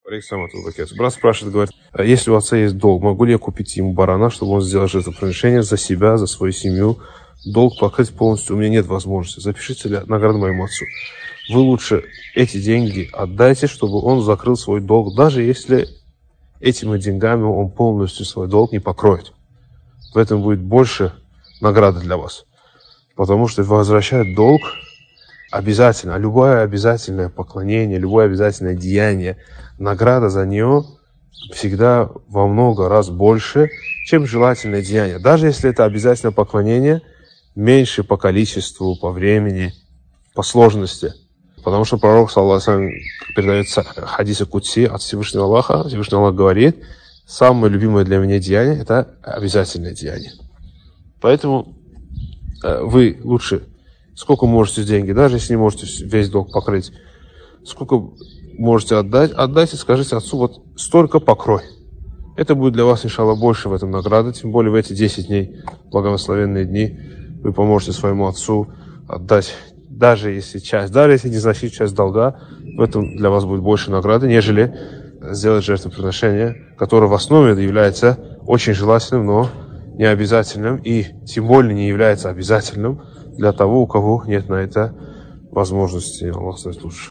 Брат спрашивает, говорит, если у отца есть долг, могу ли я купить ему барана, чтобы он сделал жертвоприношение за себя, за свою семью, долг покрыть полностью, у меня нет возможности. Запишите ли награду моему отцу. Вы лучше эти деньги отдайте, чтобы он закрыл свой долг, даже если этими деньгами он полностью свой долг не покроет. В этом будет больше награды для вас. Потому что возвращать долг обязательно. А любое обязательное поклонение, любое обязательное деяние, награда за нее всегда во много раз больше, чем желательное деяние. Даже если это обязательное поклонение, меньше по количеству, по времени, по сложности. Потому что пророк, саллаллаху алейхи ва саллям, передается хадисе Кудси от Всевышнего Аллаха. Всевышний Аллах говорит, самое любимое для меня деяние – это обязательное деяние. Поэтому вы лучше, сколько можете деньги, даже если не можете весь долг покрыть, сколько можете отдать, отдайте, скажите отцу, вот столько покрой. Это будет для вас, иншаллах, больше в этом награды, тем более в эти 10 дней, благословенные дни, вы поможете своему отцу отдать, даже если незначительную часть долга, в этом для вас будет больше награды, нежели сделать жертвоприношение, которое в основе является очень желательным, но не обязательным, и тем более не является обязательным для того, у кого нет на это возможности. Аллах знает лучше.